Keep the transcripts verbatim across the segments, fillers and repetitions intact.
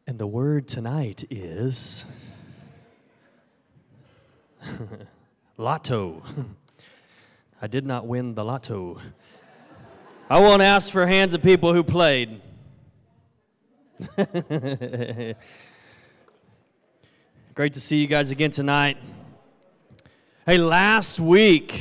And the word tonight is lotto. I did not win the lotto. I won't ask for hands of people who played. Great to see you guys again tonight. Hey, last week,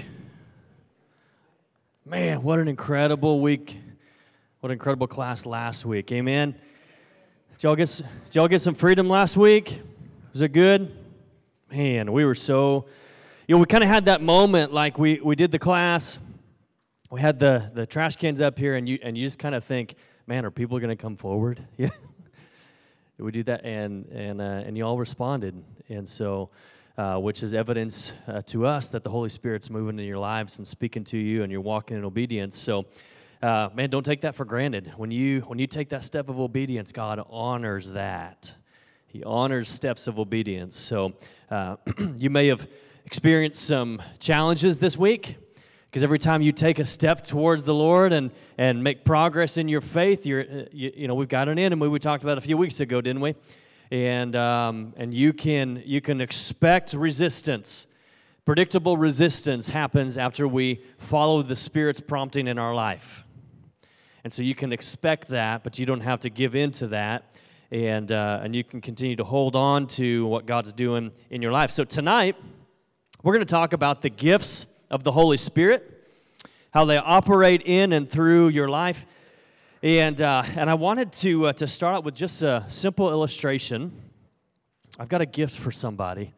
man, what an incredible week. What an incredible class last week. Amen. Did y'all get, did y'all get some freedom last week? Was it good? Man, we were so, you know, we kind of had that moment like we, we did the class. We had the, the trash cans up here, and you and you just kind of think, man, are people going to come forward? Yeah. We do that, and and uh, and you all responded. And so, uh, which is evidence uh, to us that the Holy Spirit's moving in your lives and speaking to you, and you're walking in obedience. So, Uh, man, don't take that for granted. When you when you take that step of obedience, God honors that. He honors steps of obedience. So uh, you may have experienced some challenges this week, because every time you take a step towards the Lord and, and make progress in your faith, you're you, you know we've got an enemy we talked about a few weeks ago, didn't we? And um, and you can you can expect resistance. Predictable resistance happens after we follow the Spirit's prompting in our life. And so you can expect that, but you don't have to give in to that, and uh, and you can continue to hold on to what God's doing in your life. So tonight, we're going to talk about the gifts of the Holy Spirit, how they operate in and through your life. And uh, and I wanted to uh, to start out with just a simple illustration. I've got a gift for somebody.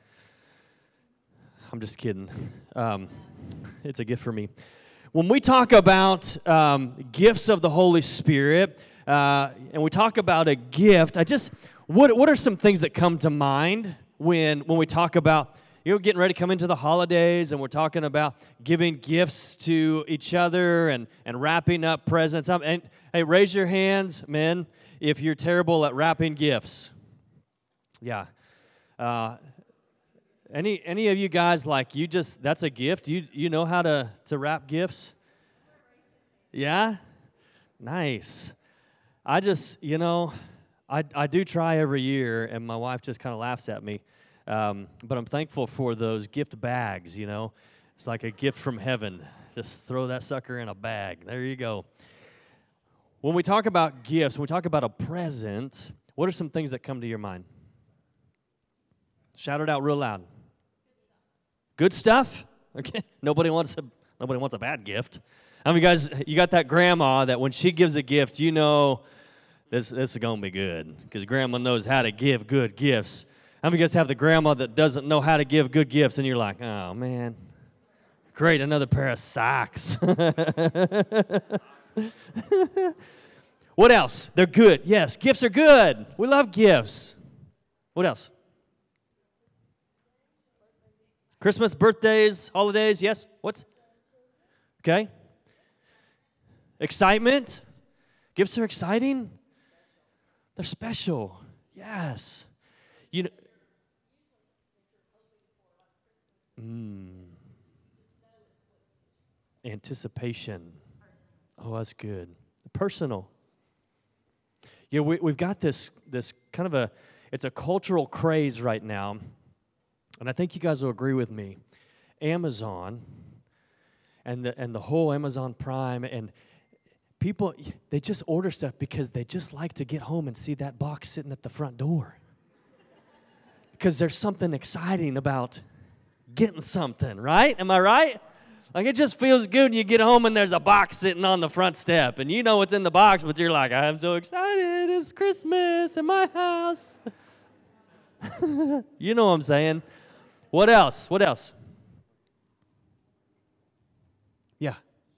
I'm just kidding. Um, it's a gift for me. When we talk about um, gifts of the Holy Spirit, uh, and we talk about a gift, I just, what what are some things that come to mind when when we talk about, you know, getting ready to come into the holidays, and we're talking about giving gifts to each other and, and wrapping up presents? Um, and hey, raise your hands, men, if you're terrible at wrapping gifts. Yeah. Uh, Any any of you guys, like, you just, that's a gift? You you know how to, to wrap gifts? Yeah? Nice. I just, you know, I, I do try every year, and my wife just kind of laughs at me. Um, but I'm thankful for those gift bags, you know. It's like a gift from heaven. Just throw that sucker in a bag. There you go. When we talk about gifts, when we talk about a present, what are some things that come to your mind? Shout it out real loud. Good stuff? Okay. Nobody wants a nobody wants a bad gift. How many guys, you got that grandma that when she gives a gift, you know this this is gonna be good, because grandma knows how to give good gifts. How many guys have the grandma that doesn't know how to give good gifts, and you're like, oh man, great, another pair of socks. What else? They're good. Yes, gifts are good. We love gifts. What else? Christmas, birthdays, holidays, yes? What's? Okay. Excitement. Gifts are exciting. They're special. Yes. You know. Mm. Anticipation. Oh, that's good. Personal. Yeah, we, we've got this, this kind of a, it's a cultural craze right now. And I think you guys will agree with me. Amazon and the and the whole Amazon Prime, and people, they just order stuff because they just like to get home and see that box sitting at the front door. Because there's something exciting about getting something, right? Am I right? Like, it just feels good when you get home and there's a box sitting on the front step, and you know what's in the box, but you're like, I'm so excited, it's Christmas in my house. You know what I'm saying? What else? What else? Yeah.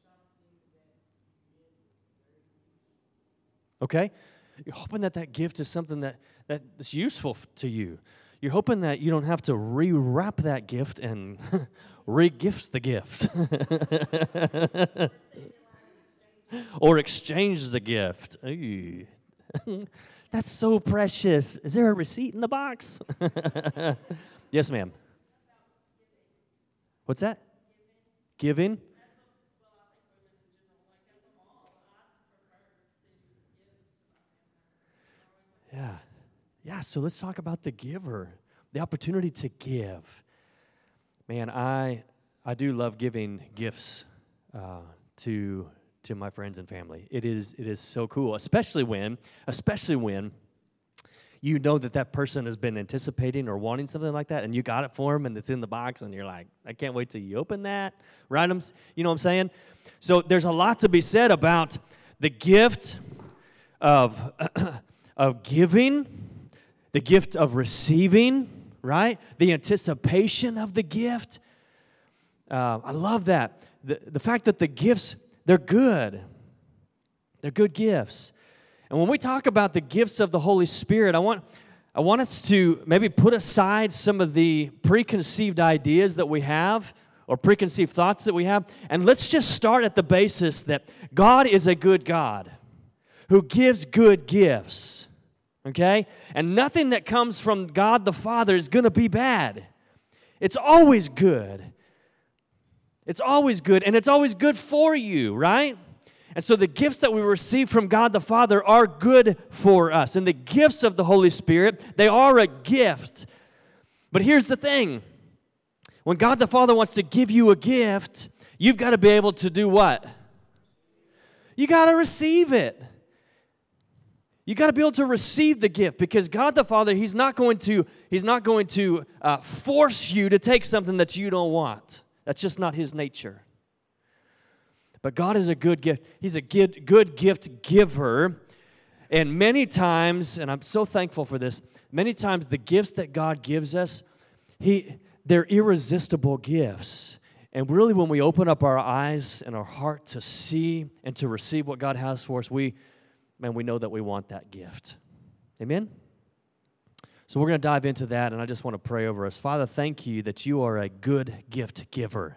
Okay. You're hoping that that gift is something that, that is useful to you. You're hoping that you don't have to rewrap that gift and re-gift the gift. Or exchange the gift. Ooh. That's so precious. Is there a receipt in the box? Yes, ma'am. What's that? Giving? Yeah. Yeah, so let's talk about the giver, the opportunity to give. Man, I I do love giving gifts uh, to to my friends and family. It is it is so cool, especially when especially when you know that that person has been anticipating or wanting something like that, and you got it for them, and it's in the box, and you're like, I can't wait till you open that, right? You know what I'm saying? So there's a lot to be said about the gift of of giving, the gift of receiving, right? The anticipation of the gift. Uh, I love that. The, the fact that the gifts, they're good. They're good gifts. And when we talk about the gifts of the Holy Spirit, I want, I want us to maybe put aside some of the preconceived ideas that we have or preconceived thoughts that we have, and let's just start at the basis that God is a good God who gives good gifts. Okay? And nothing that comes from God the Father is going to be bad. It's always good. It's always good, and it's always good for you, right? And so the gifts that we receive from God the Father are good for us. And the gifts of the Holy Spirit, they are a gift. But here's the thing. When God the Father wants to give you a gift, you've got to be able to do what? You got to receive it. You got to be able to receive the gift, because God the Father, He's not going to, He's not going to uh, force you to take something that you don't want. That's just not His nature. But God is a good gift. He's a good, good gift giver. And many times, and I'm so thankful for this, many times the gifts that God gives us, He they're irresistible gifts. And really, when we open up our eyes and our heart to see and to receive what God has for us, we Man, we know that we want that gift. Amen? So we're going to dive into that, and I just want to pray over us. Father, thank you that you are a good gift giver.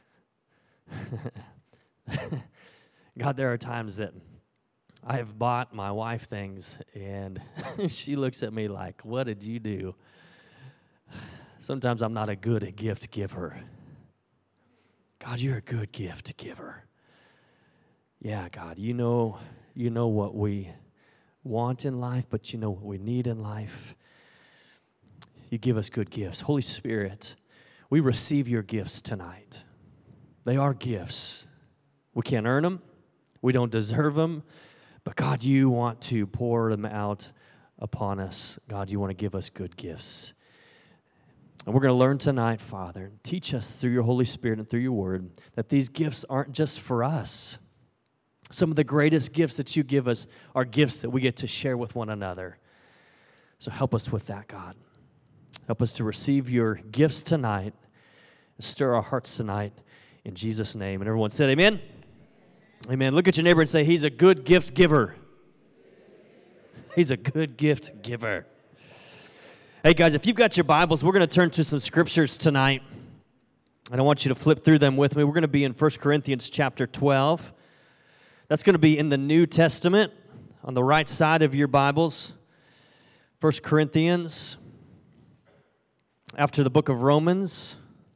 God, there are times that I have bought my wife things, and she looks at me like, what did you do? Sometimes I'm not a good gift giver. God, you're a good gift giver. Yeah, God, you know... You know what we want in life, but you know what we need in life. You give us good gifts. Holy Spirit, we receive your gifts tonight. They are gifts. We can't earn them. We don't deserve them. But God, you want to pour them out upon us. God, you want to give us good gifts. And we're going to learn tonight, Father. Teach us through your Holy Spirit and through your word that these gifts aren't just for us. Some of the greatest gifts that you give us are gifts that we get to share with one another. So help us with that, God. Help us to receive your gifts tonight and stir our hearts tonight in Jesus' name. And everyone said amen? Amen. Look at your neighbor and say, he's a good gift giver. He's a good gift giver. Hey, guys, if you've got your Bibles, we're going to turn to some scriptures tonight. And I want you to flip through them with me. We're going to be in First Corinthians chapter twelve. That's going to be in the New Testament on the right side of your Bibles. First Corinthians, after the book of Romans.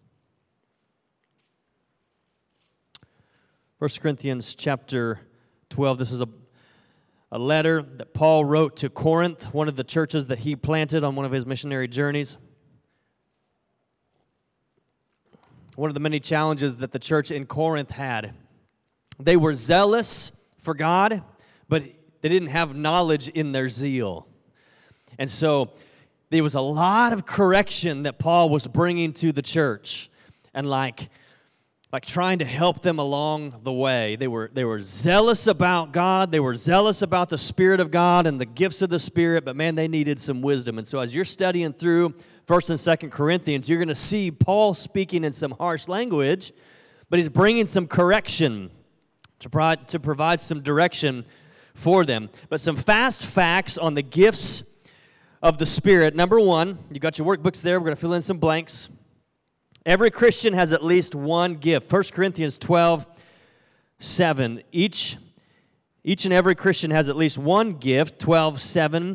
First Corinthians chapter twelve. This is a, a letter that Paul wrote to Corinth, one of the churches that he planted on one of his missionary journeys. One of the many challenges that the church in Corinth had. They were zealous for God, but they didn't have knowledge in their zeal. And so there was a lot of correction that Paul was bringing to the church and like, like trying to help them along the way. They were, they were zealous about God. They were zealous about the Spirit of God and the gifts of the Spirit, but man, they needed some wisdom. And so as you're studying through First and Second Corinthians, you're going to see Paul speaking in some harsh language, but he's bringing some correction to provide, to provide some direction for them. But some fast facts on the gifts of the Spirit. Number one, you got your workbooks there. We're going to fill in some blanks. Every Christian has at least one gift. First Corinthians twelve, seven. Each, each and every Christian has at least one gift. twelve, seven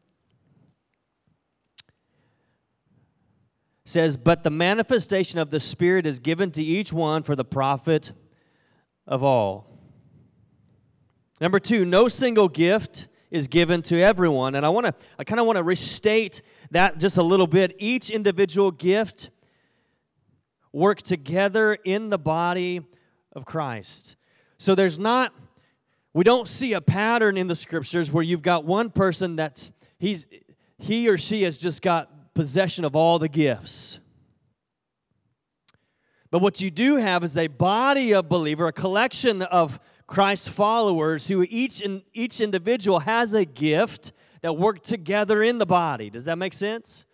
says, but the manifestation of the Spirit is given to each one for the profit of all. Number two, no single gift is given to everyone. And I want to, I kind of want to restate that just a little bit. Each individual gift work together in the body of Christ. So there's not, we don't see a pattern in the Scriptures where you've got one person that's, he's, he or she has just got possession of all the gifts. But what you do have is a body of believer, a collection of Christ followers who each in, each individual has a gift that work together in the body. Does that make sense?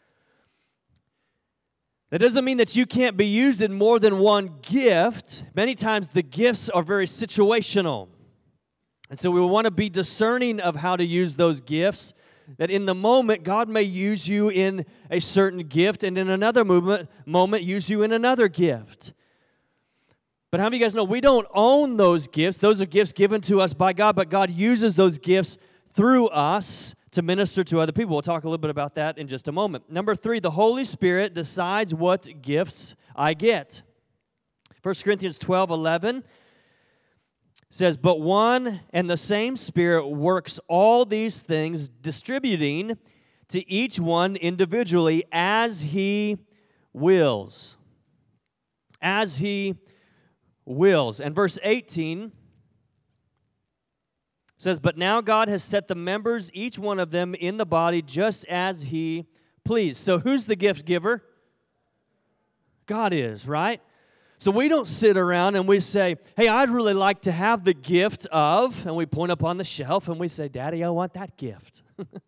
That doesn't mean that you can't be used in more than one gift. Many times the gifts are very situational. And so we want to be discerning of how to use those gifts, that in the moment, God may use you in a certain gift, and in another moment, moment use you in another gift. But how many of you guys know we don't own those gifts? Those are gifts given to us by God, but God uses those gifts through us to minister to other people. We'll talk a little bit about that in just a moment. Number three, the Holy Spirit decides what gifts I get. First Corinthians twelve eleven says, but one and the same Spirit works all these things, distributing to each one individually as He wills. As He wills. And verse eighteen says, but now God has set the members, each one of them, in the body just as He pleased. So who's the gift giver? God is, right? So we don't sit around and we say, hey, I'd really like to have the gift of, and we point up on the shelf and we say, Daddy, I want that gift.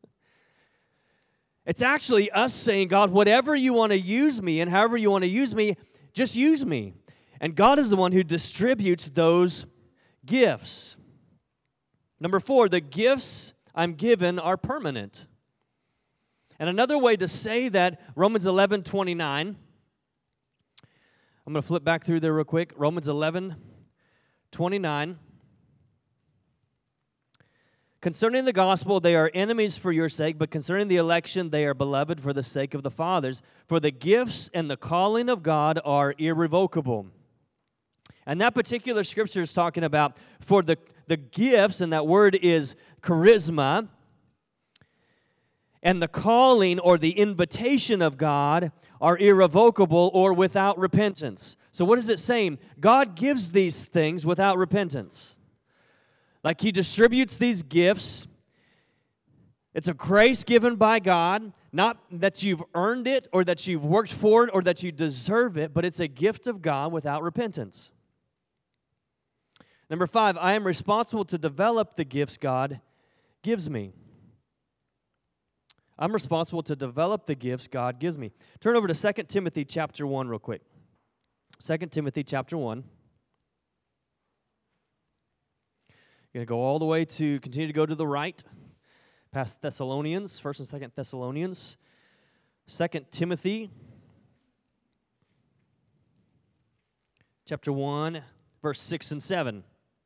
It's actually us saying, God, whatever you want to use me and however you want to use me, just use me. And God is the one who distributes those gifts. Number four, the gifts I'm given are permanent. And another way to say that, Romans eleven twenty-nine, I'm going to flip back through there real quick. Romans eleven twenty-nine. Concerning the gospel, they are enemies for your sake, but concerning the election, they are beloved for the sake of the fathers. For the gifts and the calling of God are irrevocable. And that particular scripture is talking about for the, the gifts, and that word is charisma, and the calling or the invitation of God are irrevocable or without repentance. So what is it saying? God gives these things without repentance. Like He distributes these gifts. It's a grace given by God, not that you've earned it or that you've worked for it or that you deserve it, but it's a gift of God without repentance. Number five, I am responsible to develop the gifts God gives me. I'm responsible to develop the gifts God gives me. Turn over to Second Timothy chapter one real quick. Second Timothy chapter one. You're going to go all the way to, continue to go to the right, past Thessalonians, First and Second Thessalonians. Second Timothy chapter one, verse six and seven.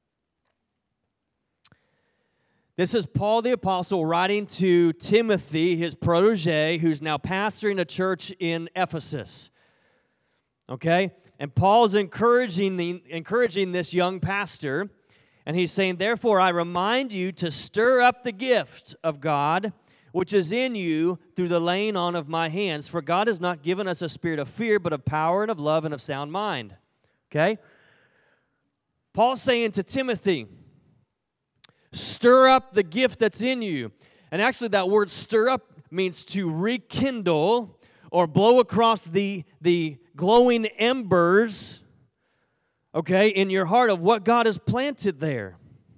This is Paul the Apostle writing to Timothy, his protege, who's now pastoring a church in Ephesus. Okay? And Paul's encouraging, the, encouraging this young pastor, and he's saying, therefore, I remind you to stir up the gift of God, which is in you through the laying on of my hands. For God has not given us a spirit of fear, but of power and of love and of sound mind. Okay? Paul's saying to Timothy, stir up the gift that's in you. And actually that word stir up means to rekindle or blow across the, the glowing embers, okay, in your heart of what God has planted there.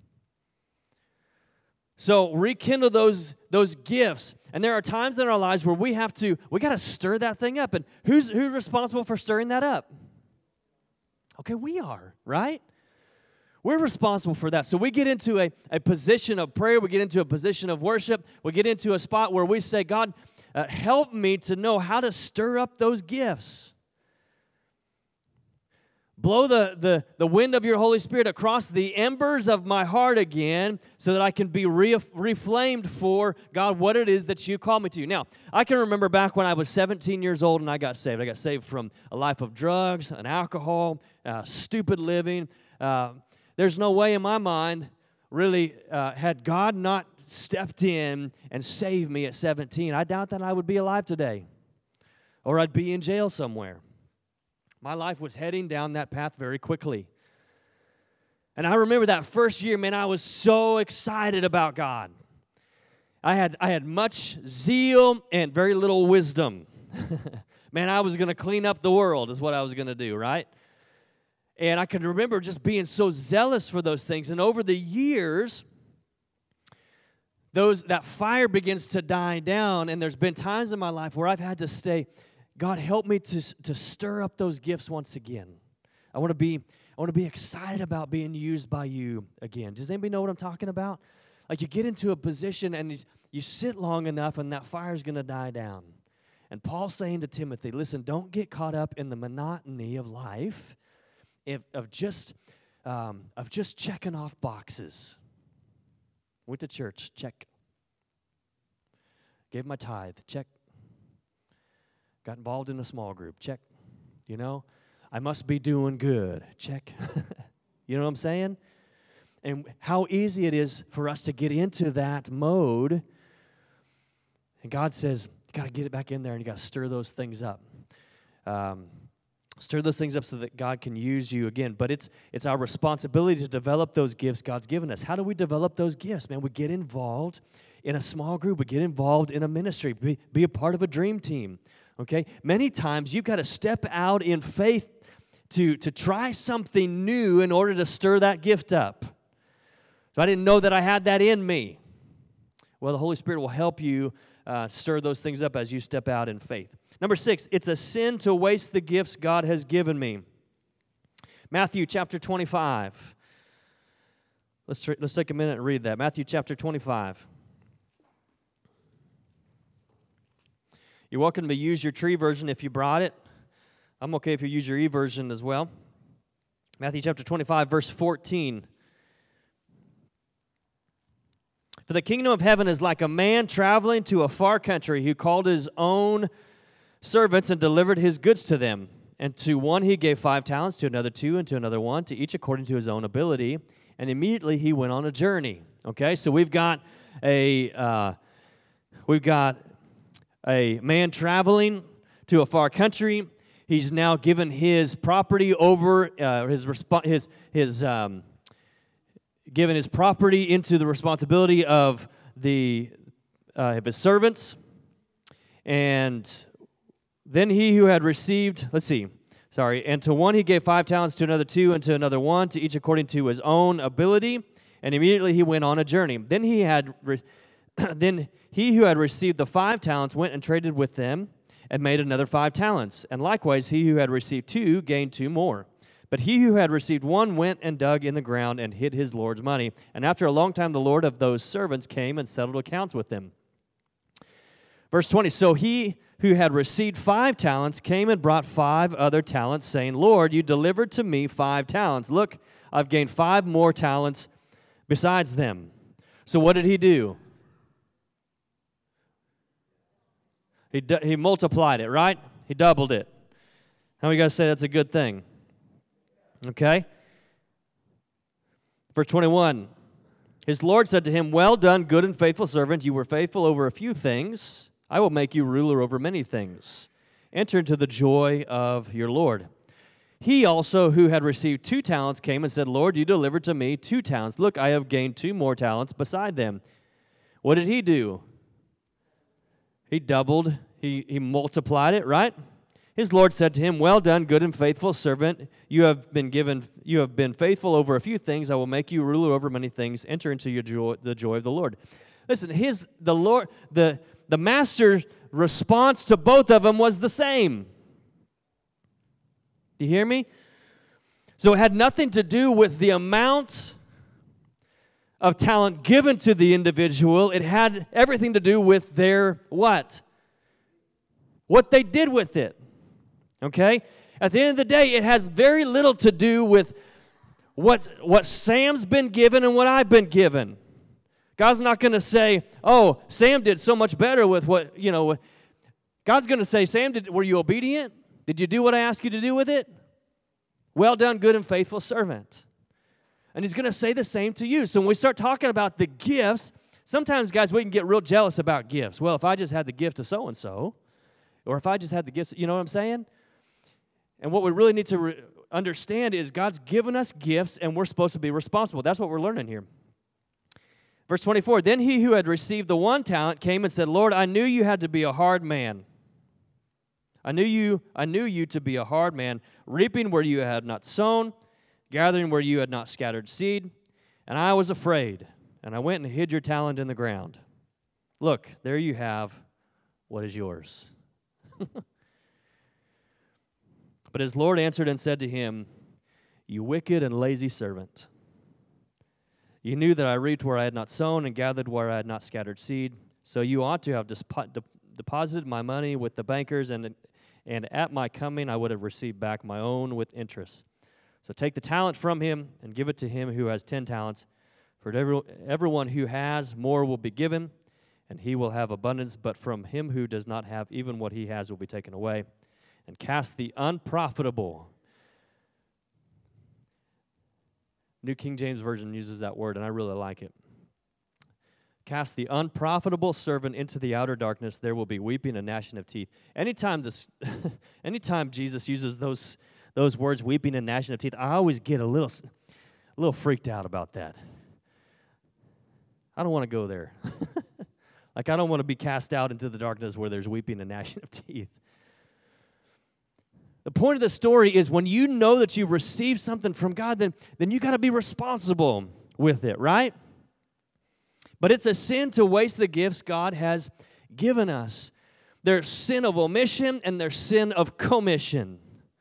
So rekindle those, those gifts. And there are times in our lives where we have to, we got to stir that thing up. And who's, who's responsible for stirring that up? Okay, we are, right? We're responsible for that. So we get into a, a position of prayer. We get into a position of worship. We get into a spot where we say, God, uh, help me to know how to stir up those gifts. Blow the, the, the wind of your Holy Spirit across the embers of my heart again so that I can be re- reflamed for, God, what it is that you call me to. Now, I can remember back when I was seventeen years old and I got saved. I got saved from a life of drugs and alcohol, uh, stupid living. Uh, there's no way in my mind really, uh, had God not stepped in and saved me at seventeen, I doubt that I would be alive today, or I'd be in jail somewhere. My life was heading down that path very quickly. And I remember that first year, man, I was so excited about God. I had, I had much zeal and very little wisdom. Man, I was going to clean up the world is what I was going to do, right? And I can remember just being so zealous for those things. And over the years, those that fire begins to die down. And there's been times in my life where I've had to stay, God, help me to, to stir up those gifts once again. I want to be I want to be excited about being used by you again. Does anybody know what I'm talking about? Like you get into a position and you sit long enough and that fire's going to die down. And Paul's saying to Timothy, listen, don't get caught up in the monotony of life, if, of just um, of just checking off boxes. Went to church, check. Gave my tithe, check. Got involved in a small group, check. You know, I must be doing good, check. You know what I'm saying? And how easy it is for us to get into that mode. And God says, you got to get it back in there and you got to stir those things up. Um, stir those things up so that God can use you again. But it's it's our responsibility to develop those gifts God's given us. How do we develop those gifts? Man, we get involved in a small group. We get involved in a ministry. Be, be a part of a dream team. Okay? Many times you've got to step out in faith to, to try something new in order to stir that gift up. So I didn't know that I had that in me. Well, the Holy Spirit will help you uh, stir those things up as you step out in faith. Number six, it's a sin to waste the gifts God has given me. Matthew chapter twenty-five. Let's, tr- let's take a minute and read that. Matthew chapter twenty-five. You're welcome to use your tree version if you brought it. I'm okay if you use your e-version as well. Matthew chapter twenty-five, verse fourteen. For the kingdom of heaven is like a man traveling to a far country who called his own servants and delivered his goods to them. And to one he gave five talents, to another two, and to another one, to each according to his own ability. And immediately he went on a journey. Okay, so we've got a uh, we've got a man traveling to a far country. He's now given his property over uh, his resp- his his. Um, given his property into the responsibility of the uh, of his servants. And then he who had received, let's see, sorry, and to one he gave five talents, to another two, and to another one, to each according to his own ability. And immediately he went on a journey. Then he had, re- then he who had received the five talents went and traded with them and made another five talents. And likewise he who had received two gained two more. But he who had received one went and dug in the ground and hid his Lord's money. And after a long time, the Lord of those servants came and settled accounts with them. Verse twenty, so he who had received five talents came and brought five other talents, saying, Lord, you delivered to me five talents. Look, I've gained five more talents besides them. So what did he do? He, du- he multiplied it, right? He doubled it. How many of you guys say that's a good thing? Okay? Verse twenty-one, his Lord said to him, well done, good and faithful servant. You were faithful over a few things. I will make you ruler over many things. Enter into the joy of your Lord. He also, who had received two talents, came and said, Lord, you delivered to me two talents. Look, I have gained two more talents beside them. What did he do? He doubled, he, he multiplied it, right? His Lord said to him, well done, good and faithful servant. You have been given, you have been faithful over a few things. I will make you ruler over many things. Enter into your joy, the joy of the Lord. Listen, his the Lord, the, the master's response to both of them was the same. Do you hear me? So it had nothing to do with the amount of talent given to the individual. It had everything to do with their what? What they did with it. Okay? At the end of the day, it has very little to do with what, what Sam's been given and what I've been given. God's not going to say, oh, Sam did so much better with what, you know. God's going to say, Sam, did, were you obedient? Did you do what I asked you to do with it? Well done, good and faithful servant. And he's going to say the same to you. So when we start talking about the gifts, sometimes, guys, we can get real jealous about gifts. Well, if I just had the gift of so-and-so, or if I just had the gifts, you know what I'm saying? And what we really need to re- understand is God's given us gifts, and we're supposed to be responsible. That's what we're learning here. Verse twenty-four, then he who had received the one talent came and said, Lord, I knew you had to be a hard man. I knew you, I knew you to be a hard man, reaping where you had not sown, gathering where you had not scattered seed. And I was afraid, and I went and hid your talent in the ground. Look, there you have what is yours. But his Lord answered and said to him, you wicked and lazy servant. You knew that I reaped where I had not sown and gathered where I had not scattered seed. So you ought to have dispo- de- deposited my money with the bankers, and, and at my coming I would have received back my own with interest. So take the talent from him and give it to him who has ten talents. For every, everyone who has, more will be given, and he will have abundance. But from him who does not have, even what he has will be taken away. And cast the unprofitable. New King James Version uses that word, and I really like it. Cast the unprofitable servant into the outer darkness. There will be weeping and gnashing of teeth. Anytime this, anytime Jesus uses those those words, weeping and gnashing of teeth, I always get a little, a little freaked out about that. I don't want to go there. Like I don't want to be cast out into the darkness where there's weeping and gnashing of teeth. The point of the story is when you know that you've received something from God, then, then you got to be responsible with it, right? But it's a sin to waste the gifts God has given us. There's sin of omission and there's sin of commission.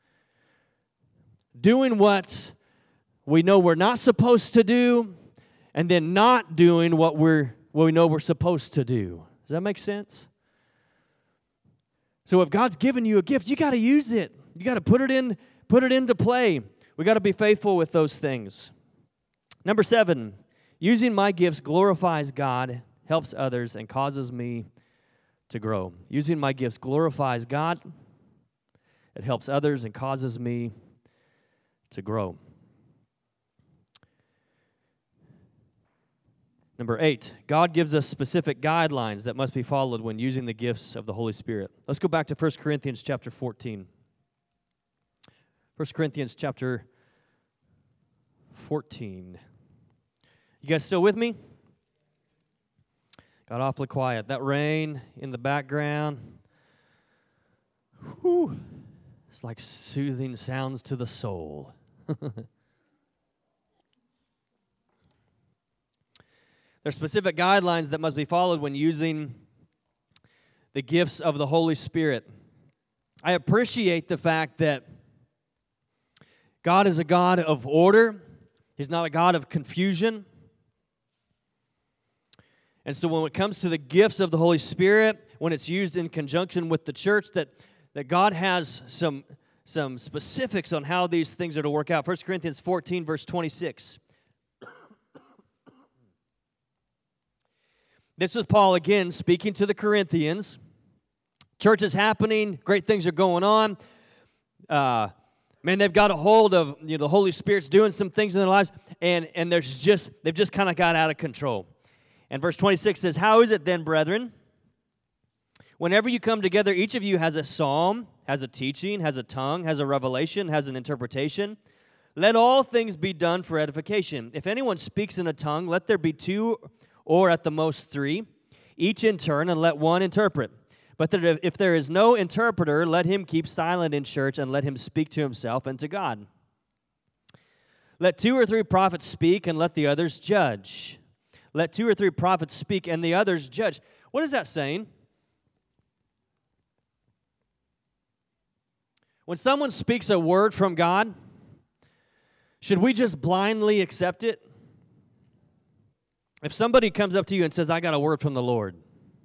Doing what we know we're not supposed to do and then not doing what we're what we know we're supposed to do. Does that make sense? So if God's given you a gift, you got to use it. You got to put it in, put it into play. We got to be faithful with those things. Number seven, using my gifts glorifies God, helps others, and causes me to grow. Using my gifts glorifies God, it helps others, and causes me to grow. Number eight, God gives us specific guidelines that must be followed when using the gifts of the Holy Spirit. Let's go back to First Corinthians chapter fourteen. First Corinthians chapter fourteen. You guys still with me? Got awfully quiet. That rain in the background. Whew. It's like soothing sounds to the soul. There's specific guidelines that must be followed when using the gifts of the Holy Spirit. I appreciate the fact that God is a God of order. He's not a God of confusion. And so when it comes to the gifts of the Holy Spirit, when it's used in conjunction with the church, that, that God has some, some specifics on how these things are to work out. First Corinthians fourteen, verse twenty-six. This is Paul again speaking to the Corinthians. Church is happening. Great things are going on. Uh, man, they've got a hold of, you know, the Holy Spirit's doing some things in their lives, and, and there's just, they've just kind of got out of control. And verse twenty-six says, how is it then, brethren? Whenever you come together, each of you has a psalm, has a teaching, has a tongue, has a revelation, has an interpretation. Let all things be done for edification. If anyone speaks in a tongue, let there be two or at the most three, each in turn, and let one interpret. But that if there is no interpreter, let him keep silent in church, and let him speak to himself and to God. Let two or three prophets speak, and let the others judge. Let two or three prophets speak, and the others judge. What is that saying? When someone speaks a word from God, should we just blindly accept it? If somebody comes up to you and says, I got a word from the Lord.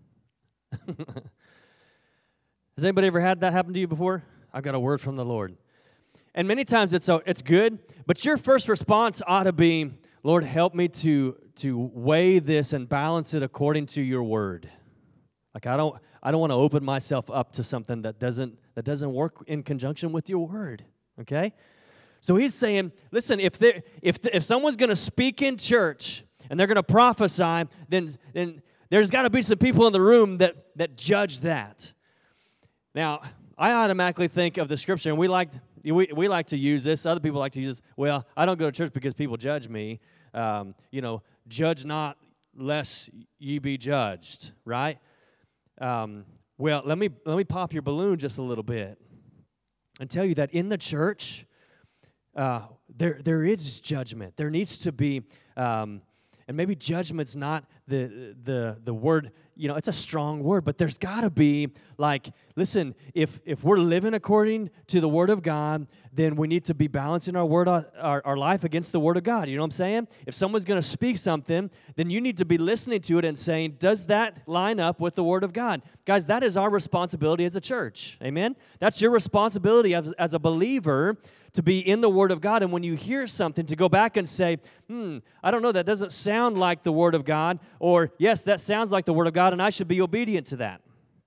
Has anybody ever had that happen to you before? I've got a word from the Lord. And many times it's a, it's good, but your first response ought to be, Lord, help me to, to weigh this and balance it according to your word. Like I don't I don't want to open myself up to something that doesn't that doesn't work in conjunction with your word. Okay? So he's saying, listen, if there, if if someone's going to speak in church and they're going to prophesy, then then there's got to be some people in the room that that judge that. Now, I automatically think of the scripture, and we like we we like to use this. Other people like to use this. Well, I don't go to church because people judge me. Um, you know, judge not lest ye be judged, right? Um, well, let me let me pop your balloon just a little bit and tell you that in the church, uh, there there is judgment. There needs to be, um, and maybe judgment's not the the the word. You know, it's a strong word, but there's got to be, like, listen, if if we're living according to the Word of God, then we need to be balancing our word, our, our life against the Word of God. You know what I'm saying? If someone's going to speak something, then you need to be listening to it and saying, does that line up with the Word of God? Guys, that is our responsibility as a church. Amen? That's your responsibility as, as a believer to be in the Word of God. And when you hear something, to go back and say, hmm, I don't know, that doesn't sound like the Word of God, or yes, that sounds like the Word of God, and I should be obedient to that.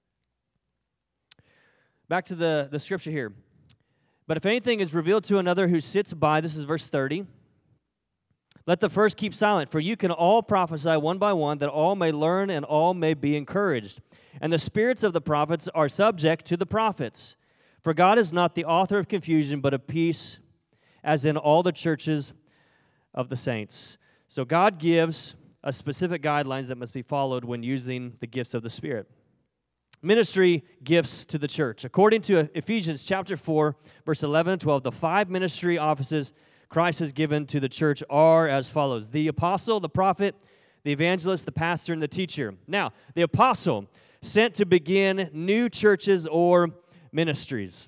Back to the, the scripture here. But if anything is revealed to another who sits by, this is verse thirty, let the first keep silent, for you can all prophesy one by one, that all may learn and all may be encouraged. And the spirits of the prophets are subject to the prophets. For God is not the author of confusion, but of peace, as in all the churches of the saints. So God gives a specific guidelines that must be followed when using the gifts of the Spirit. Ministry gifts to the church. According to Ephesians chapter four, verse eleven and twelve, the five ministry offices Christ has given to the church are as follows: the apostle, the prophet, the evangelist, the pastor, and the teacher. Now, the apostle, sent to begin new churches or ministries.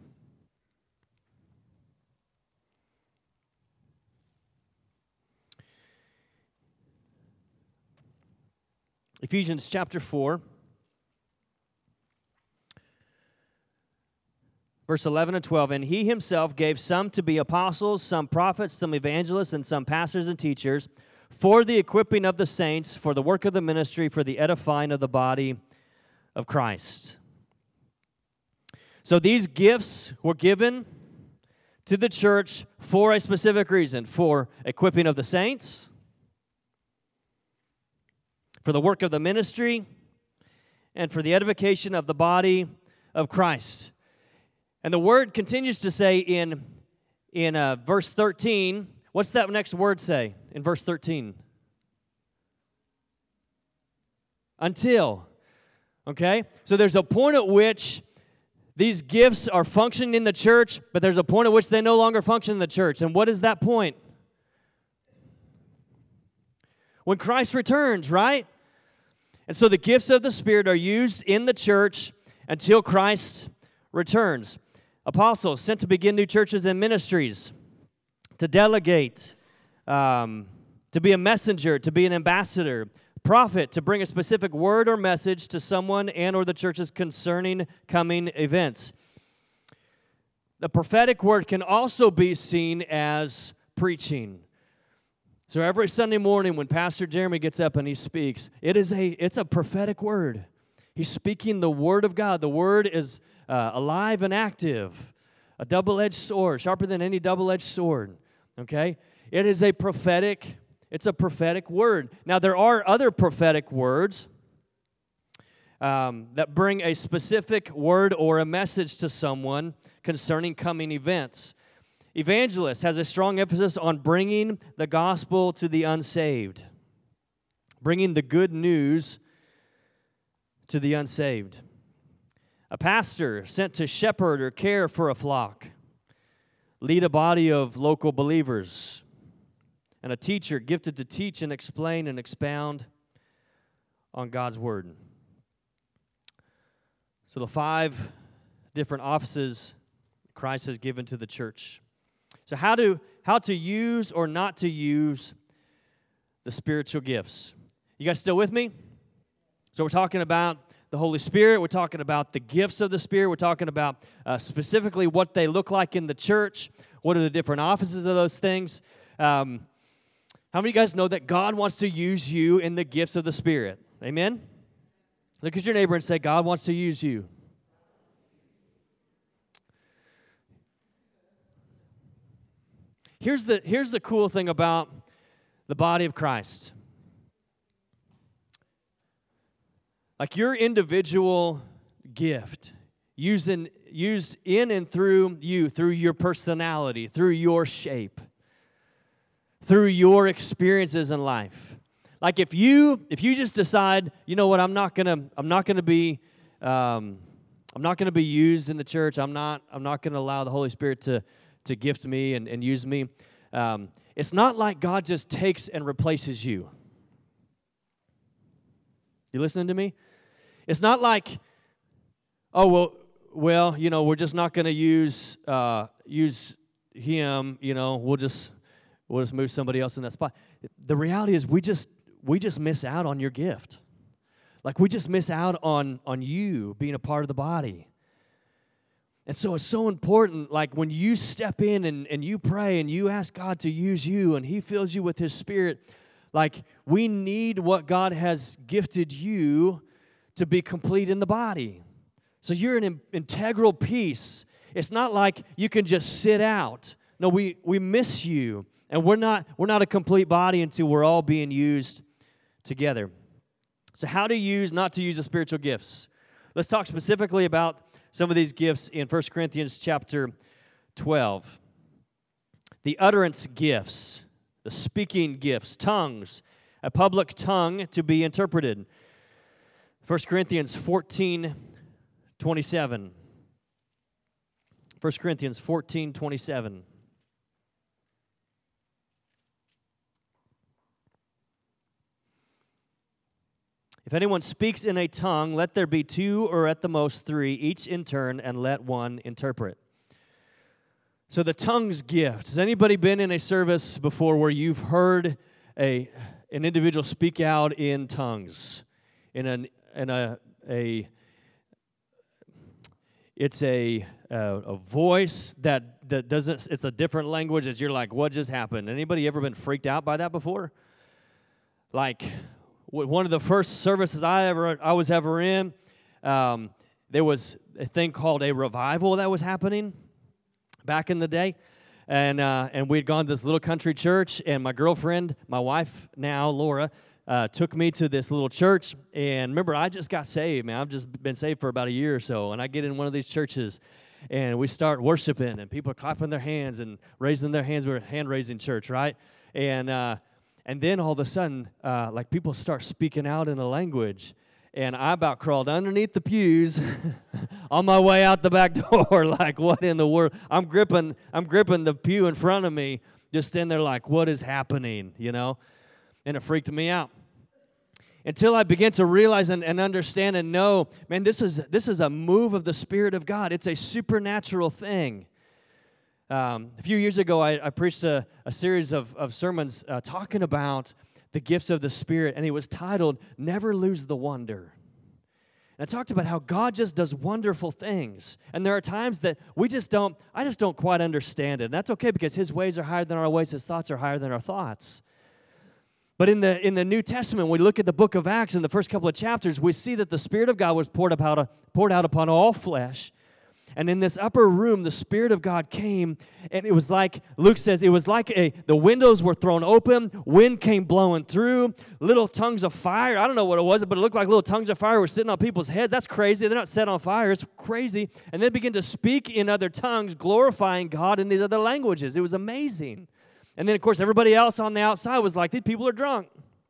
Ephesians chapter four, verse eleven and twelve, and he himself gave some to be apostles, some prophets, some evangelists, and some pastors and teachers, for the equipping of the saints, for the work of the ministry, for the edifying of the body of Christ. So these gifts were given to the church for a specific reason: for equipping of the saints, for the work of the ministry, and for the edification of the body of Christ. And the word continues to say in, in uh, verse thirteen, what's that next word say in verse thirteen? Until. Okay? So there's a point at which these gifts are functioning in the church, but there's a point at which they no longer function in the church. And what is that point? When Christ returns, right? And so the gifts of the Spirit are used in the church until Christ returns. Apostles, sent to begin new churches and ministries, to delegate, um, to be a messenger, to be an ambassador. Prophet, to bring a specific word or message to someone and or the churches concerning coming events. The prophetic word can also be seen as preaching. So every Sunday morning when Pastor Jeremy gets up and he speaks, it is a it's a prophetic word. He's speaking the word of God. The word is uh, alive and active, a double-edged sword, sharper than any double-edged sword. Okay? It is a prophetic It's a prophetic word. Now, there are other prophetic words um, that bring a specific word or a message to someone concerning coming events. Evangelist has a strong emphasis on bringing the gospel to the unsaved, bringing the good news to the unsaved. A pastor sent to shepherd or care for a flock, lead a body of local believers. And a teacher gifted to teach and explain and expound on God's word. So the five different offices Christ has given to the church. So how to how to use or not to use the spiritual gifts. You guys still with me? So we're talking about the Holy Spirit. We're talking about the gifts of the Spirit. We're talking about uh, specifically what they look like in the church. What are the different offices of those things? Um, How many of you guys know that God wants to use you in the gifts of the Spirit? Amen? Look at your neighbor and say, God wants to use you. here's the, here's the cool thing about the body of Christ. Like your individual gift, using, used in and through you, through your personality, through your shape, through your experiences in life. Like if you if you just decide, you know what, I'm not gonna I'm not gonna be um, I'm not gonna be used in the church. I'm not I'm not gonna allow the Holy Spirit to to gift me and, and use me. Um, it's not like God just takes and replaces you. You listening to me? It's not like, oh well, well, you know, we're just not gonna use uh, use him. You know, we'll just we'll just move somebody else in that spot. The reality is, we just we just miss out on your gift. Like we just miss out on, on you being a part of the body. And so it's so important, like when you step in and, and you pray and you ask God to use you and He fills you with His Spirit, like we need what God has gifted you to be complete in the body. So you're an in- integral piece. It's not like you can just sit out. No, we, we miss you. And we're not we're not a complete body until we're all being used together. So how to use, not to use the spiritual gifts. Let's talk specifically about some of these gifts in First Corinthians chapter twelve. The utterance gifts, the speaking gifts, tongues, a public tongue to be interpreted. First Corinthians fourteen twenty-seven. First Corinthians fourteen twenty-seven. If anyone speaks in a tongue, let there be two or at the most three, each in turn, and let one interpret. So the tongues gift. Has anybody been in a service before where you've heard a an individual speak out in tongues? In an in a a it's a a, a voice that that doesn't. It's a different language. As you're like, what just happened? Anybody ever been freaked out by that before? Like, one of the first services I ever I was ever in, um, there was a thing called a revival that was happening back in the day, and uh, and we'd gone to this little country church, and my girlfriend, my wife now, Laura, uh, took me to this little church. And remember, I just got saved, man. I've just been saved for about a year or so, and I get in one of these churches, and we start worshiping, and people are clapping their hands and raising their hands. We're a hand-raising church, right? And uh, And then all of a sudden, uh, like people start speaking out in a language, and I about crawled underneath the pews on my way out the back door. Like, what in the world? I'm gripping, I'm gripping the pew in front of me, just standing there like, what is happening? You know, and it freaked me out until I began to realize and, and understand and know, man, this is this is a move of the Spirit of God. It's a supernatural thing. Um, a few years ago, I, I preached a, a series of, of sermons uh, talking about the gifts of the Spirit, and it was titled, Never Lose the Wonder. And I talked about how God just does wonderful things, and there are times that we just don't, I just don't quite understand it, and that's okay because His ways are higher than our ways, His thoughts are higher than our thoughts. But in the in the New Testament, when we look at the book of Acts in the first couple of chapters, we see that the Spirit of God was poured, about, poured out upon all flesh. And in this upper room, the Spirit of God came, and it was like, Luke says, it was like a, the windows were thrown open, wind came blowing through, little tongues of fire. I don't know what it was, but it looked like little tongues of fire were sitting on people's heads. That's crazy. They're not set on fire. It's crazy. And they began to speak in other tongues, glorifying God in these other languages. It was amazing. And then, of course, everybody else on the outside was like, these people are drunk.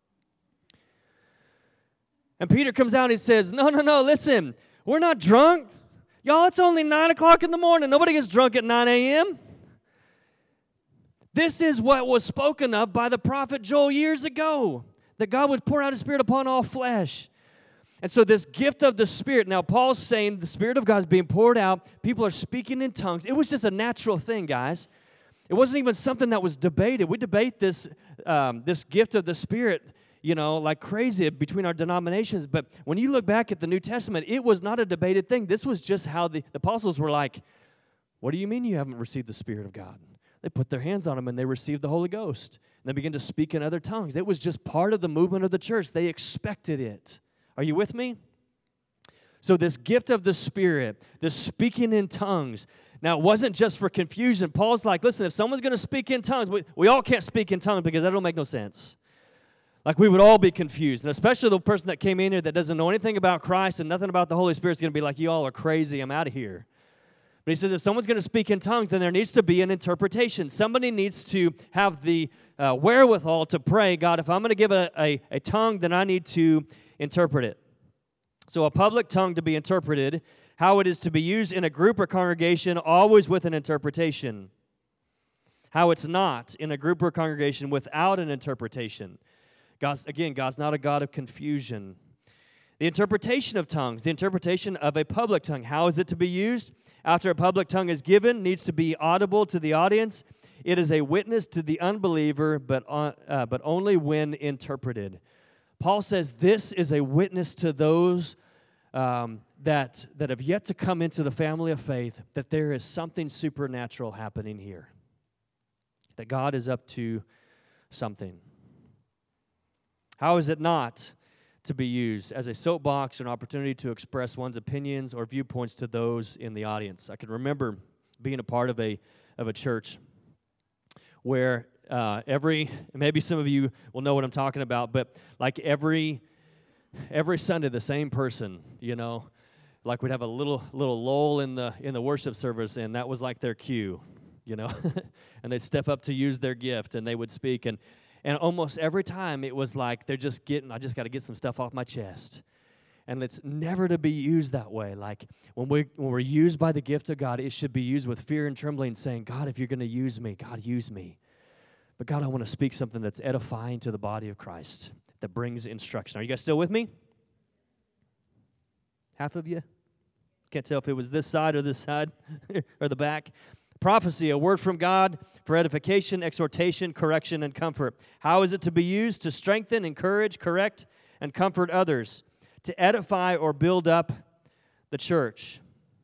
And Peter comes out and he says, no, no, no, listen, we're not drunk. Y'all, it's only nine o'clock in the morning. Nobody gets drunk at nine a.m. This is what was spoken of by the prophet Joel years ago, that God would pour out His Spirit upon all flesh. And so this gift of the Spirit, now Paul's saying the Spirit of God is being poured out. People are speaking in tongues. It was just a natural thing, guys. It wasn't even something that was debated. We debate this, um, this gift of the Spirit, you know, like crazy between our denominations. But when you look back at the New Testament, it was not a debated thing. This was just how the, the apostles were like, what do you mean you haven't received the Spirit of God? They put their hands on them and they received the Holy Ghost. And they began to speak in other tongues. It was just part of the movement of the church. They expected it. Are you with me? So this gift of the Spirit, this speaking in tongues, now it wasn't just for confusion. Paul's like, listen, if someone's going to speak in tongues, we, we all can't speak in tongues because that don't make no sense. Like we would all be confused. And especially the person that came in here that doesn't know anything about Christ and nothing about the Holy Spirit is going to be like, you all are crazy, I'm out of here. But he says if someone's going to speak in tongues, then there needs to be an interpretation. Somebody needs to have the uh, wherewithal to pray, God, if I'm going to give a, a, a tongue, then I need to interpret it. So a public tongue to be interpreted, how it is to be used in a group or congregation, always with an interpretation. How it's not in a group or congregation without an interpretation. God's, again, God's not a God of confusion. The interpretation of tongues, the interpretation of a public tongue. How is it to be used? After a public tongue is given, needs to be audible to the audience. It is a witness to the unbeliever, but, on, uh, but only when interpreted. Paul says this is a witness to those um, that, that have yet to come into the family of faith, that there is something supernatural happening here, that God is up to something. How is it not to be used as a soapbox or an opportunity to express one's opinions or viewpoints to those in the audience? I can remember being a part of a of a church where uh, every, maybe some of you will know what I'm talking about, but like every every Sunday, the same person, you know, like we'd have a little little lull in the in the worship service, and that was like their cue, you know, and they'd step up to use their gift, and they would speak, and And almost every time it was like they're just getting, I just got to get some stuff off my chest. And it's never to be used that way. Like when, we, when we're used by the gift of God, it should be used with fear and trembling, saying, God, if you're going to use me, God, use me. But God, I want to speak something that's edifying to the body of Christ, that brings instruction. Are you guys still with me? Half of you? Can't tell if it was this side or this side or the back. Prophecy, a word from God for edification, exhortation, correction, and comfort. How is it to be used? To strengthen, encourage, correct, and comfort others. To edify or build up the church.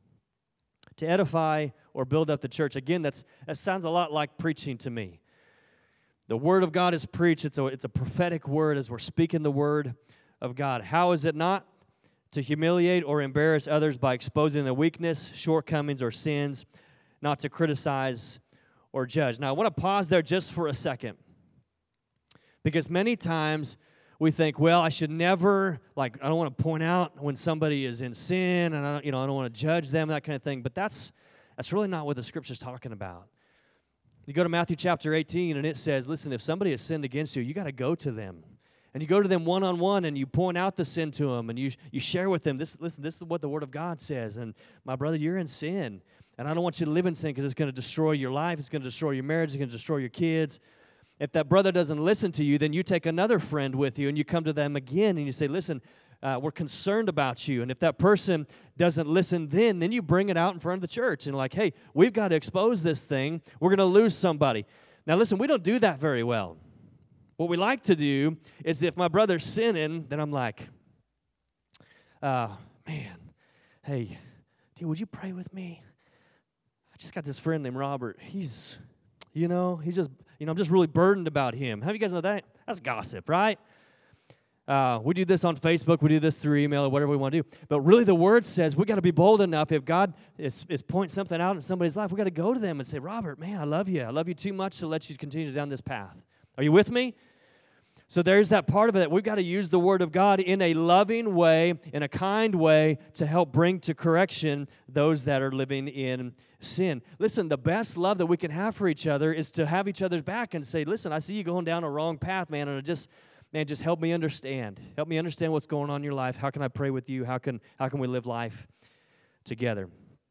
To edify or build up the church. Again, that's that sounds a lot like preaching to me. The word of God is preached. It's a, it's a prophetic word as we're speaking the word of God. How is it not? To humiliate or embarrass others by exposing their weakness, shortcomings, or sins. Not to criticize or judge. Now, I want to pause there just for a second. Because many times we think, well, I should never, like, I don't want to point out when somebody is in sin, and I don't, you know, I don't want to judge them, that kind of thing. But that's that's really not what the Scripture's talking about. You go to Matthew chapter eighteen, and it says, listen, if somebody has sinned against you, you got to go to them. And you go to them one-on-one, and you point out the sin to them, and you, you share with them, this, listen, this is what the Word of God says. And my brother, you're in sin. And I don't want you to live in sin because it's going to destroy your life. It's going to destroy your marriage. It's going to destroy your kids. If that brother doesn't listen to you, then you take another friend with you and you come to them again and you say, listen, uh, we're concerned about you. And if that person doesn't listen then, then you bring it out in front of the church and like, hey, we've got to expose this thing. We're going to lose somebody. Now, listen, we don't do that very well. What we like to do is if my brother's sinning, then I'm like, uh, man, hey, dude, would you pray with me? Just got this friend named Robert. He's, you know, he's just, you know, I'm just really burdened about him. How do you guys know that? That's gossip, right? Uh, we do this on Facebook. We do this through email or whatever we want to do. But really the Word says we got to be bold enough. If God is, is pointing something out in somebody's life, we got to go to them and say, Robert, man, I love you. I love you too much to let you continue down this path. Are you with me? So there's that part of it that we've got to use the Word of God in a loving way, in a kind way, to help bring to correction those that are living in sin. Listen, the best love that we can have for each other is to have each other's back and say, listen, I see you going down a wrong path, man, and it just, man, just help me understand. Help me understand what's going on in your life. How can I pray with you? How can, how can we live life together?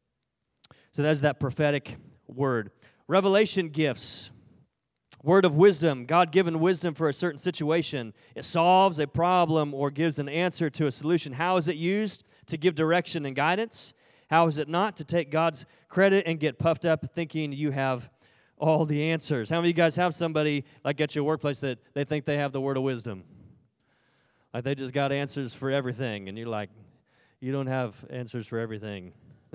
So that's that prophetic word. Revelation gifts. Word of wisdom, God-given wisdom for a certain situation. It solves a problem or gives an answer to a solution. How is it used? To give direction and guidance. How is it not? To take God's credit and get puffed up thinking you have all the answers. How many of you guys have somebody like at your workplace that they think they have the word of wisdom? Like they just got answers for everything, and you're like, you don't have answers for everything.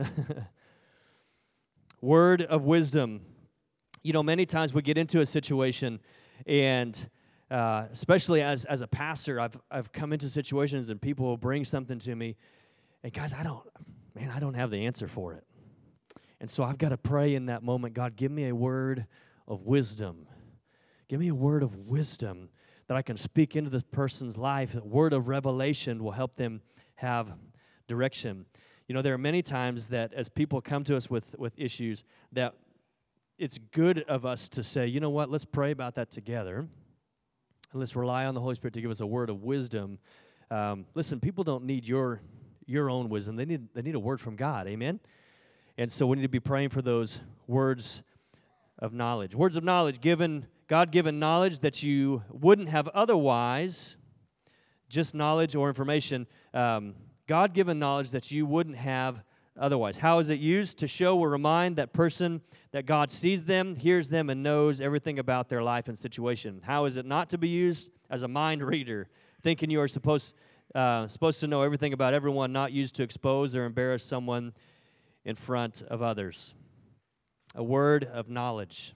Word of wisdom. You know, many times we get into a situation, and uh, especially as as a pastor, I've I've come into situations and people will bring something to me, And guys, I don't, man, I don't have the answer for it. And so I've got to pray in that moment, God, give me a word of wisdom. Give me a word of wisdom that I can speak into this person's life. A word of revelation will help them have direction. You know, there are many times that as people come to us with, with issues, that it's good of us to say, you know what, let's pray about that together. And let's rely on the Holy Spirit to give us a word of wisdom. Um, listen, people don't need your your own wisdom. They need they need a word from God, amen? And so we need to be praying for those words of knowledge. Words of knowledge, given God-given knowledge that you wouldn't have otherwise, just knowledge or information, um, God-given knowledge that you wouldn't have otherwise. How is it used? To show or remind that person that God sees them, hears them, and knows everything about their life and situation. How is it not to be used? As a mind reader, thinking you are supposed, uh, supposed to know everything about everyone, not used to expose or embarrass someone in front of others. A word of knowledge.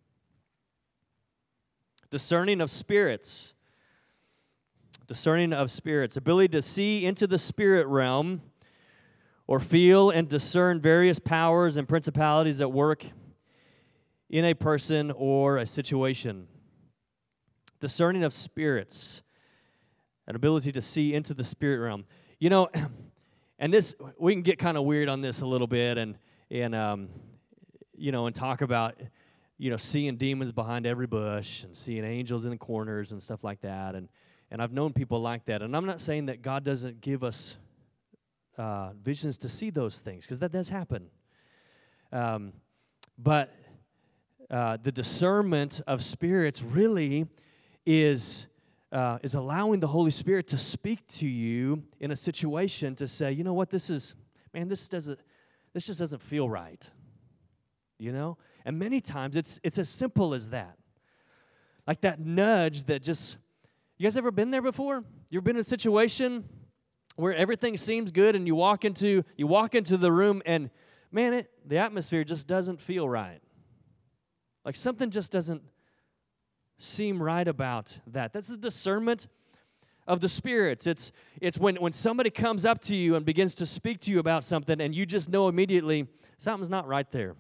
Discerning of spirits. Discerning of spirits. Ability to see into the spirit realm or feel and discern various powers and principalities at work in a person or a situation. Discerning of spirits. An ability to see into the spirit realm. You know, and this, we can get kind of weird on this a little bit and, and um, you know, and talk about, you know, seeing demons behind every bush and seeing angels in the corners and stuff like that. And, and I've known people like that. And I'm not saying that God doesn't give us uh, visions to see those things, because that does happen. Um, but uh, the discernment of spirits really is uh, is allowing the Holy Spirit to speak to you in a situation to say, you know what, this is, man, this doesn't, this just doesn't feel right. You know? And many times it's it's as simple as that. Like that nudge that just, you guys ever been there before? You ever been in a situation where everything seems good and you walk into you walk into the room and, man, it, the atmosphere just doesn't feel right. Like something just doesn't seem right about that. That's the discernment of the spirits. It's it's when, when somebody comes up to you and begins to speak to you about something and you just know immediately something's not right there.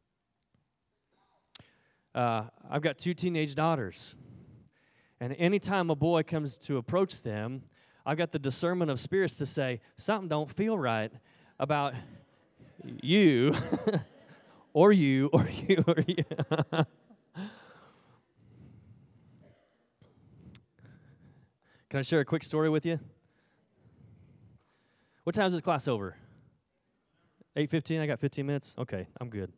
Uh, I've got two teenage daughters. And anytime a boy comes to approach them, I've got the discernment of spirits to say, something don't feel right about you, or you, or you, or you. Can I share a quick story with you? What time is this class over? eight fifteen, I got fifteen minutes? Okay, I'm good.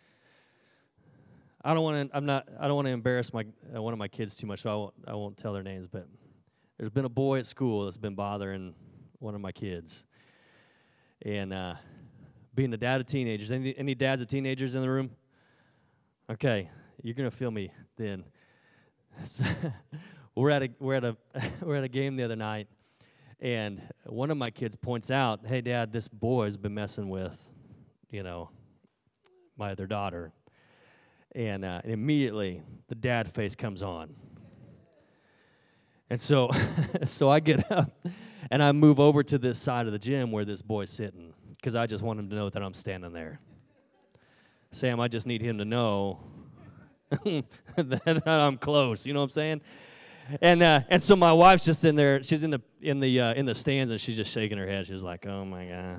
I don't want to. I'm not. I don't want to embarrass my uh, one of my kids too much, so I won't. I won't tell their names. But there's been a boy at school that's been bothering one of my kids, and uh, being a dad of teenagers. Any any dads of teenagers in the room? Okay, you're gonna feel me then. So, we're at a we're at a we're at a game the other night, and one of my kids points out, "Hey, Dad, this boy's been messing with, you know, my other daughter." And, uh, and immediately, the dad face comes on. And so so I get up, and I move over to this side of the gym where this boy's sitting, because I just want him to know that I'm standing there. Sam, I just need him to know that I'm close, you know what I'm saying? And uh, and so my wife's just in there, she's in the in the uh, in the stands, and she's just shaking her head. She's like, oh, my God.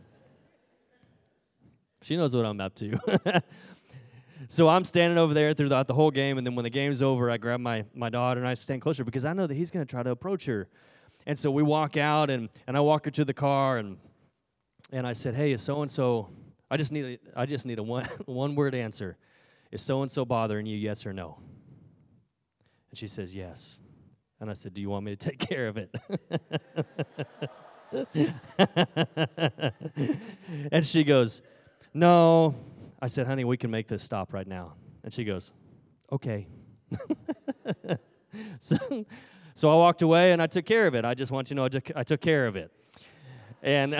She knows what I'm up to. So I'm standing over there throughout the whole game, and then when the game's over, I grab my, my daughter, and I stand closer because I know that he's going to try to approach her. And so we walk out, and, and I walk her to the car, and and I said, hey, is so-and-so, I just need a, I just need a one, one-word answer. Is so-and-so bothering you, yes or no? And she says, yes. And I said, do you want me to take care of it? And she goes, no. I said, honey, we can make this stop right now. And she goes, okay. so, so I walked away, and I took care of it. I just want you to know I took, I took care of it. And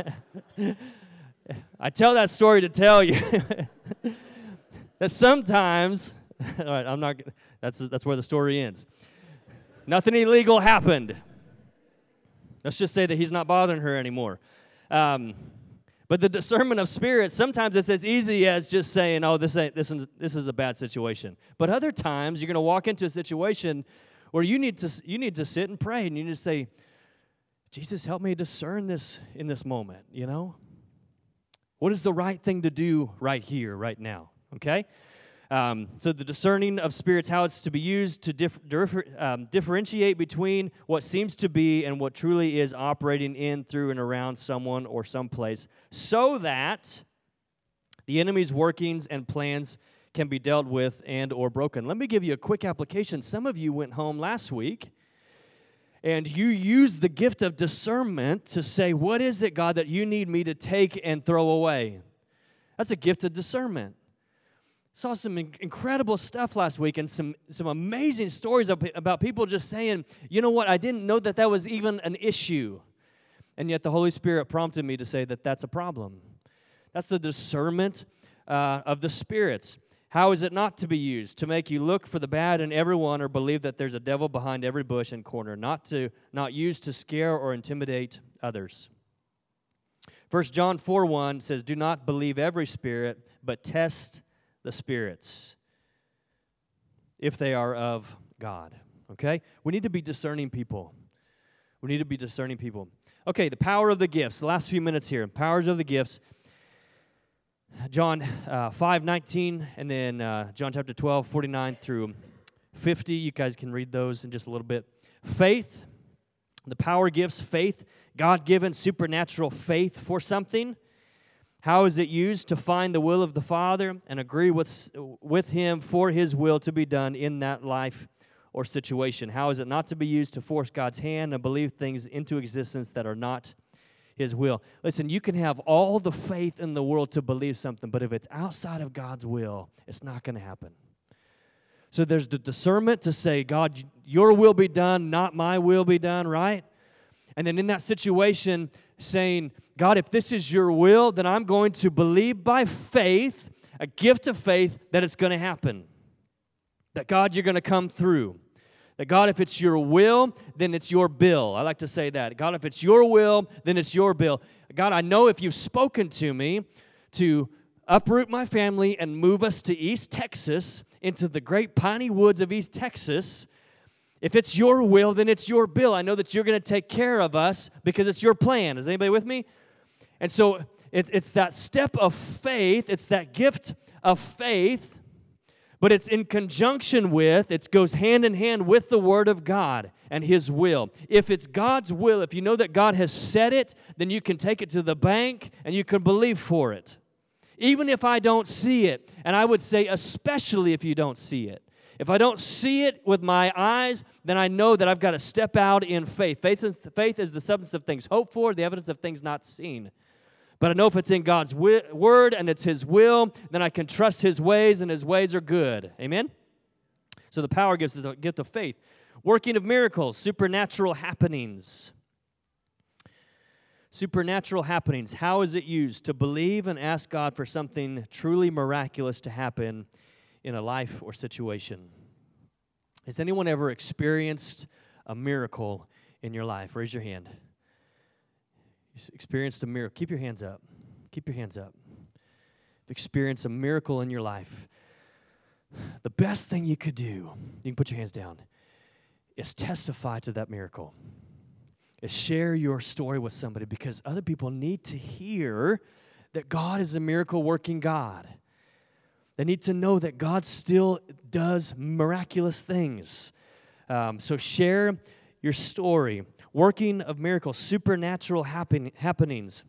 I tell that story to tell you that sometimes, all right, I'm not, that's, that's where the story ends. Nothing illegal happened. Let's just say that he's not bothering her anymore. Um, but the discernment of spirits, sometimes it's as easy as just saying, oh, this ain't this is, this is a bad situation. But other times, you're going to walk into a situation where you need to you need to sit and pray, and you need to say, Jesus, help me discern this in this moment, you know? What is the right thing to do right here, right now, okay? Um, so the discerning of spirits, how it's to be used to dif- differ, um, differentiate between what seems to be and what truly is operating in, through, and around someone or someplace, so that the enemy's workings and plans can be dealt with and or broken. Let me give you a quick application. Some of you went home last week, and you used the gift of discernment to say, what is it, God, that you need me to take and throw away? That's a gift of discernment. Saw some incredible stuff last week and some, some amazing stories about people just saying, you know what, I didn't know that that was even an issue. And yet the Holy Spirit prompted me to say that that's a problem. That's the discernment uh, of the spirits. How is it not to be used? To make you look for the bad in everyone or believe that there's a devil behind every bush and corner. Not to not used to scare or intimidate others. First John four one says, do not believe every spirit, but test the spirits, if they are of God, okay? We need to be discerning people. We need to be discerning people. Okay, the power of the gifts. The last few minutes here. Powers of the gifts. John uh, five nineteen, and then uh, John chapter twelve, forty-nine through fifty. You guys can read those in just a little bit. Faith, the power gifts, faith, God-given supernatural faith for something. How is it used? To find the will of the Father and agree with, with Him for His will to be done in that life or situation. How is it not to be used? To force God's hand and believe things into existence that are not His will. Listen, you can have all the faith in the world to believe something, but if it's outside of God's will, it's not going to happen. So there's the discernment to say, God, your will be done, not my will be done, right? And then in that situation, saying, God, if this is your will, then I'm going to believe by faith, a gift of faith, that it's going to happen. That, God, you're going to come through. That, God, if it's your will, then it's your bill. I like to say that. God, if it's your will, then it's your bill. God, I know if you've spoken to me to uproot my family and move us to East Texas, into the great piney woods of East Texas, if it's your will, then it's your bill. I know that you're going to take care of us because it's your plan. Is anybody with me? And so it's, it's that step of faith. It's that gift of faith, but it's in conjunction with, it goes hand in hand with the Word of God and His will. If it's God's will, if you know that God has said it, then you can take it to the bank and you can believe for it. Even if I don't see it, and I would say especially if you don't see it. If I don't see it with my eyes, then I know that I've got to step out in faith. Faith is, faith is the substance of things hoped for, the evidence of things not seen. But I know if it's in God's wi- word and it's His will, then I can trust His ways, and His ways are good. Amen? So the power gives us the gift of faith. Working of miracles, supernatural happenings. Supernatural happenings. How is it used? To believe and ask God for something truly miraculous to happen in a life or situation. Has anyone ever experienced a miracle in your life? Raise your hand. You experienced a miracle. Keep your hands up. Keep your hands up. Experienced a miracle in your life. The best thing you could do, you can put your hands down, is testify to that miracle. Is share your story with somebody, because other people need to hear that God is a miracle-working God. They need to know that God still does miraculous things. Um, so share your story. Working of miracles, supernatural happen- happenings.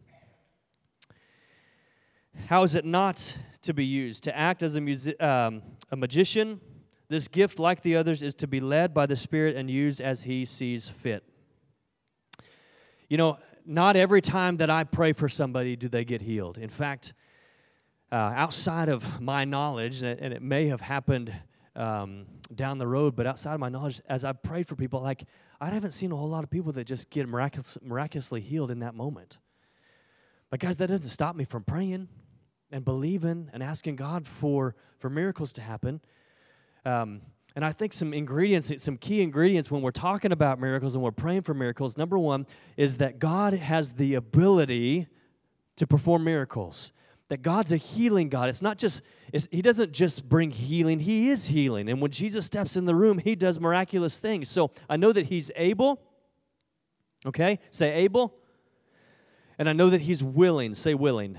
How is it not to be used? To act as a, music, um, a magician. This gift, like the others, is to be led by the Spirit and used as He sees fit. You know, not every time that I pray for somebody do they get healed. In fact, Uh, outside of my knowledge, and it may have happened um, down the road, but outside of my knowledge, as I've prayed for people, like, I haven't seen a whole lot of people that just get miraculous, miraculously healed in that moment. But guys, that doesn't stop me from praying and believing and asking God for, for miracles to happen. Um, And I think some ingredients, some key ingredients when we're talking about miracles and we're praying for miracles, number one is that God has the ability to perform miracles. That God's a healing God. It's not just, it's, He doesn't just bring healing, He is healing. And when Jesus steps in the room, He does miraculous things. So I know that He's able. Okay? Say able. And I know that He's willing. Say willing.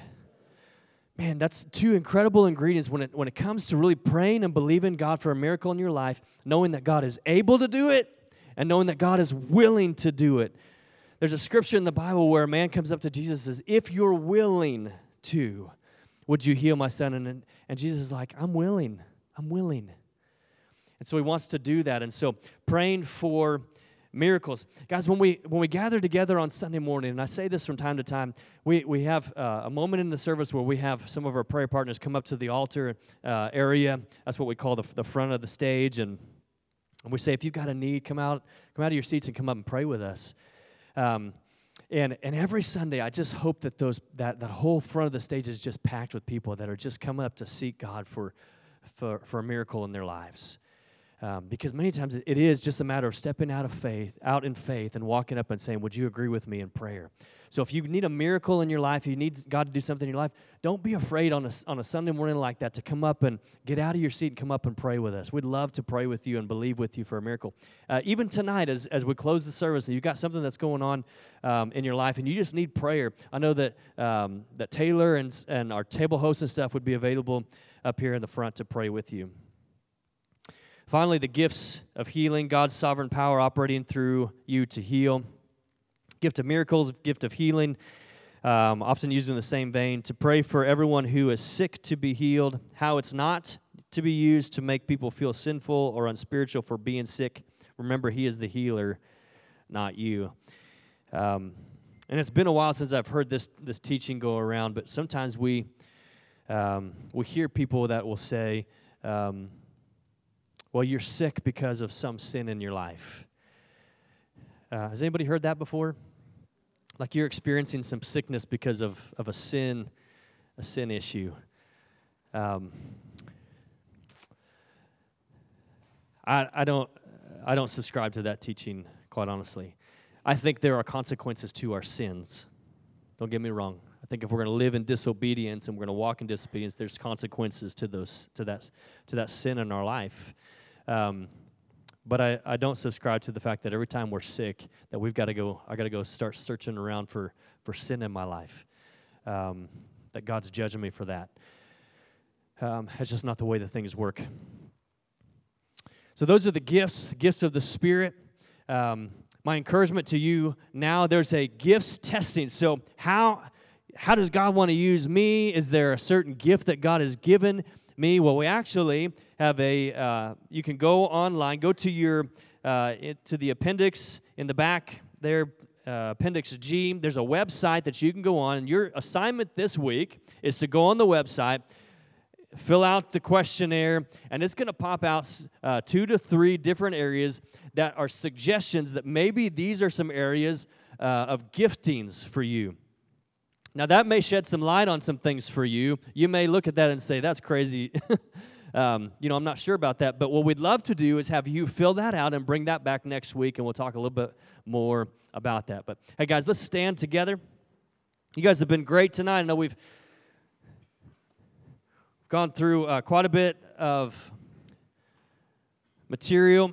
Man, that's two incredible ingredients when it when it comes to really praying and believing God for a miracle in your life, knowing that God is able to do it and knowing that God is willing to do it. There's a scripture in the Bible where a man comes up to Jesus and says, if you're willing to, would you heal my son? And, and Jesus is like, I'm willing. I'm willing. And so He wants to do that. And so praying for miracles. Guys, when we when we gather together on Sunday morning, and I say this from time to time, we, we have uh, a moment in the service where we have some of our prayer partners come up to the altar uh, area. That's what we call the, the front of the stage. And, and we say, if you've got a need, come out, come out of your seats and come up and pray with us. Um, and and every Sunday, I just hope that those that, that whole front of the stage is just packed with people that are just coming up to seek God for for, for a miracle in their lives. Um, because many times it is just a matter of stepping out of faith, out in faith, and walking up and saying, would you agree with me in prayer? So if you need a miracle in your life, you need God to do something in your life, don't be afraid on a, on a Sunday morning like that to come up and get out of your seat and come up and pray with us. We'd love to pray with you and believe with you for a miracle. Uh, even tonight, as, as we close the service, and you've got something that's going on um, in your life and you just need prayer, I know that um, that Taylor and, and our table hosts and stuff would be available up here in the front to pray with you. Finally, the gifts of healing, God's sovereign power operating through you to heal. Gift of miracles, gift of healing, um, often used in the same vein. To pray for everyone who is sick to be healed. How it's not to be used to make people feel sinful or unspiritual for being sick. Remember, He is the healer, not you. Um, and it's been a while since I've heard this this teaching go around, but sometimes we um, we hear people that will say, um, well, you're sick because of some sin in your life. Uh, has anybody heard that before? Like you're experiencing some sickness because of, of a sin, a sin issue. Um, I I don't I don't subscribe to that teaching, quite honestly. I think there are consequences to our sins. Don't get me wrong. I think if we're going to live in disobedience and we're going to walk in disobedience, there's consequences to those to that to that sin in our life. Um, but I, I don't subscribe to the fact that every time we're sick that we've got to go, I got to go start searching around for, for sin in my life, um, that God's judging me for that. Um, it's just not the way that things work. So those are the gifts, gifts of the Spirit. Um, my encouragement to you now, there's a gifts testing. So how how does God want to use me? Is there a certain gift that God has given me? Well, we actually have a, uh, you can go online, go to your, uh, it, to the appendix in the back there, uh, Appendix G. There's a website that you can go on, and your assignment this week is to go on the website, fill out the questionnaire, and it's going to pop out uh, two to three different areas that are suggestions that maybe these are some areas uh, of giftings for you. Now, that may shed some light on some things for you. You may look at that and say, that's crazy. um, you know, I'm not sure about that. But what we'd love to do is have you fill that out and bring that back next week, and we'll talk a little bit more about that. But, hey, guys, let's stand together. You guys have been great tonight. I know we've gone through uh, quite a bit of material.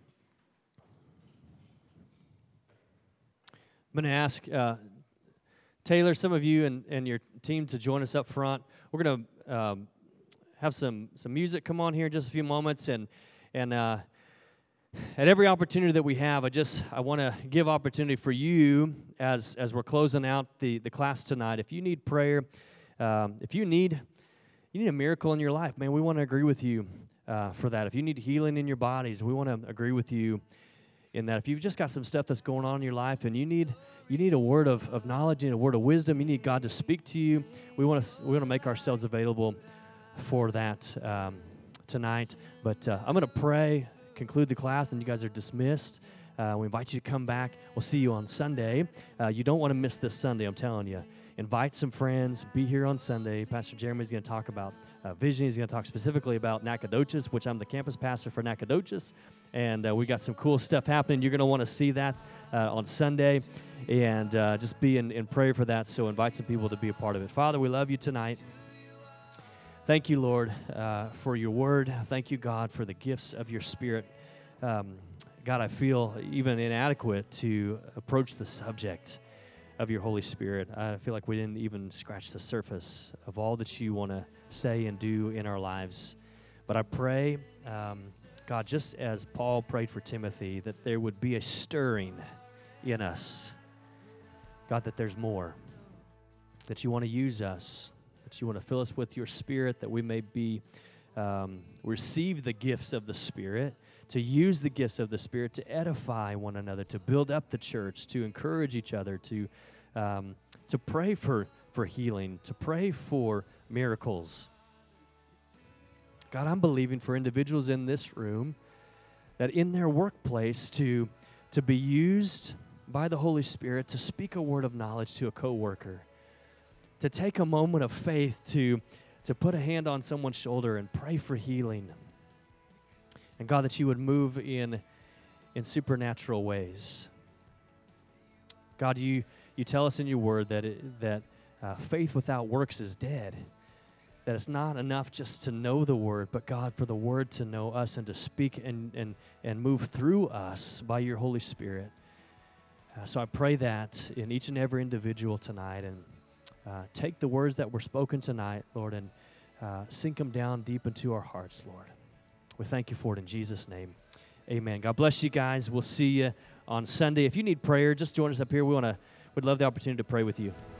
I'm going to ask uh, Taylor, some of you and, and your team to join us up front. We're going to um, have some some music come on here in just a few moments, and and uh, at every opportunity that we have, I just I want to give opportunity for you as as we're closing out the the class tonight. If you need prayer, um, if you need you need a miracle in your life, man, we want to agree with you uh, for that. If you need healing in your bodies, we want to agree with you in that. If you've just got some stuff that's going on in your life and you need you need a word of, of knowledge and a word of wisdom, you need God to speak to you, we want to we want to make ourselves available for that um, tonight. But uh, I'm going to pray, conclude the class, and you guys are dismissed. Uh, we invite you to come back. We'll see you on Sunday. Uh, you don't want to miss this Sunday, I'm telling you. invite some friends. Be here on Sunday. Pastor Jeremy's going to talk about uh, vision. He's going to talk specifically about Nacogdoches, which I'm the campus pastor for Nacogdoches. And uh, we got some cool stuff happening. You're going to want to see that uh, on Sunday. And uh, just be in, in prayer for that. So invite some people to be a part of it. Father, we love you tonight. Thank you, Lord, uh, for your word. Thank you, God, for the gifts of your Spirit. Um, God, I feel even inadequate to approach the subject of your Holy Spirit. I feel like we didn't even scratch the surface of all that you want to say and do in our lives. But I pray, um, God, just as Paul prayed for Timothy, that there would be a stirring in us. God, that there's more, that you want to use us, that you want to fill us with your Spirit, that we may be, um, receive the gifts of the Spirit, to use the gifts of the Spirit to edify one another, to build up the church, to encourage each other, to um, to pray for, for healing, to pray for miracles. God, I'm believing for individuals in this room that in their workplace to, to be used by the Holy Spirit to speak a word of knowledge to a coworker, to take a moment of faith to, to put a hand on someone's shoulder and pray for healing. And God, that you would move in, in supernatural ways. God, you, you tell us in your word that, it, that uh, faith without works is dead, that it's not enough just to know the word, but God, for the word to know us and to speak and, and, and move through us by your Holy Spirit. Uh, so I pray that in each and every individual tonight, and uh, take the words that were spoken tonight, Lord, and uh, sink them down deep into our hearts, Lord. We thank you for it in Jesus' name. Amen. God bless you guys. We'll see you on Sunday. If you need prayer, just join us up here. We want to, we'd love the opportunity to pray with you.